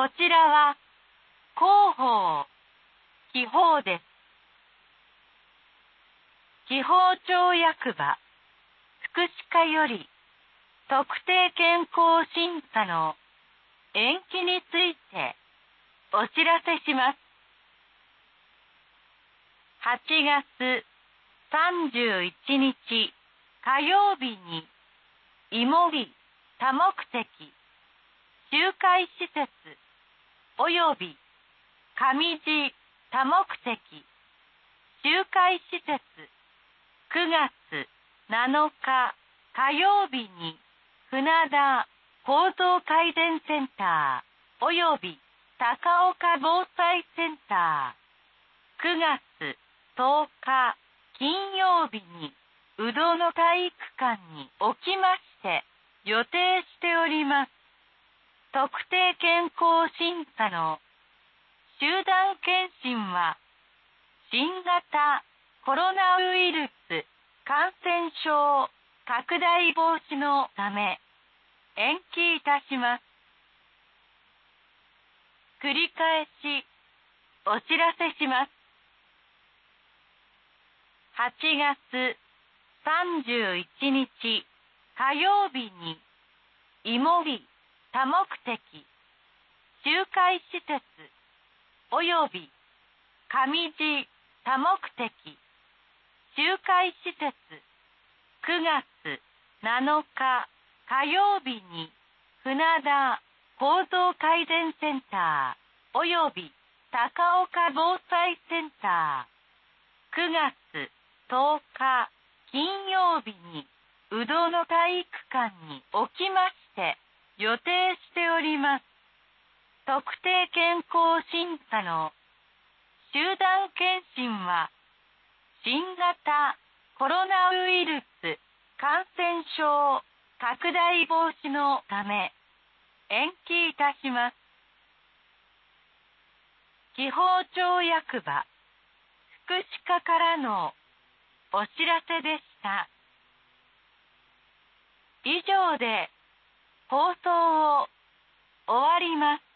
こちらは広報、記法です。記法庁役場、福祉課より特定健康審査の延期についてお知らせします。8月31日火曜日に井森多目的集会施設および上地多目的集会施設9月7日火曜日に船田構造改善センターおよび高岡防災センター9月10日金曜日に宇土の体育館におきまして予定しております。特定健康審査の集団検診は新型コロナウイルス感染症拡大防止のため延期いたします。繰り返しお知らせします。8月31日火曜日に井森多目的集会施設および上地多目的集会施設9月7日火曜日に船田構造改善センターおよび高岡防災センター9月10日金曜日に宇土の体育館におきまして予定しております。特定健康審査の集団検診は新型コロナウイルス感染症拡大防止のため延期いたします。記法庁役場福祉課からのお知らせでした。以上で放送を終わります。